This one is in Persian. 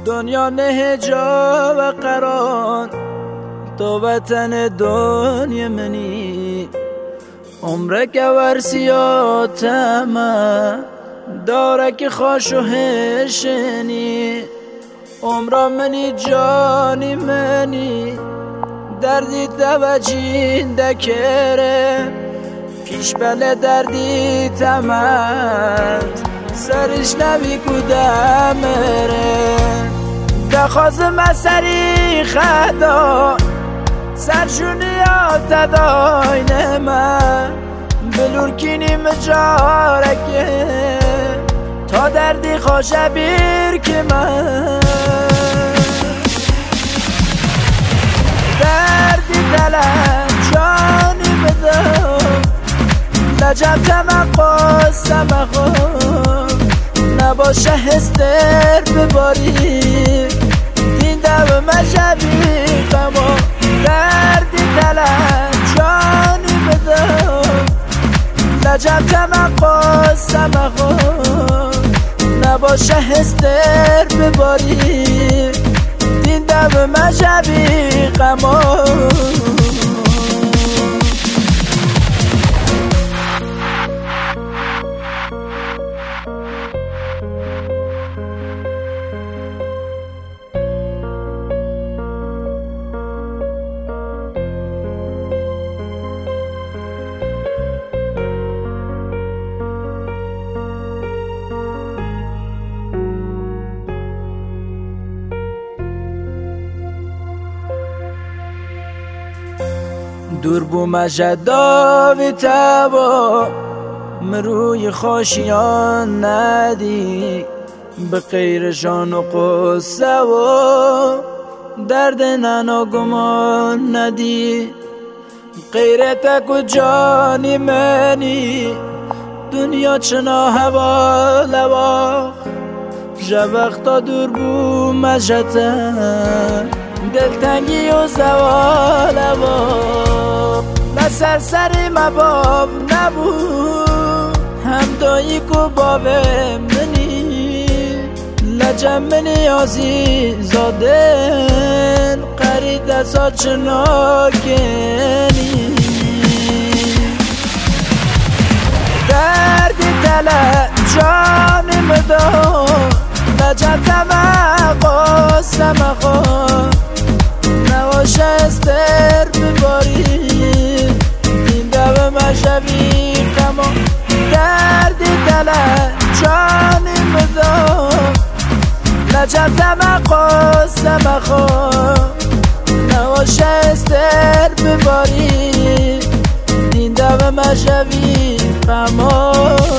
دنیا نه جا و قرار تو وطن دنیا منی عمره که ورسیاتمه داره که خوش و هشنی عمره منی جانی منی دردی توجین دکره پیش بله دردی تمت سرش نبی کدامره دخواز مسری خدا سرشونیات دای نمه بلور کنیم جارکه تا دردی خوش بیر که من دردی دلم جانی بدم لجب توقع سمخون نباشه هستر بباری این دو مجبی قما دردی دلم جانی بدم لجب توقع سمخون نباشه هستر بباری این دو مجبی قما دور بو مجداوی تبا مروی خوشیان ندی به غیر جان و قصه و درد ننا گمان ندی غیرتک و جانی منی دنیا چنا هوا لوا جوقتا دور بو مجدن دلتنگی و زوال و بسر سری مباب نبود هم دایی کو باب منی لجم منی عزیزادن قرید دستا چناکنی دردی تله جانی مدام لجم توقع سمخون نواشه استر بباری این دو مجبی قما دردی دله جانی مدام لجب توقع سمخون نواشه استر بباری این دو مجبی قما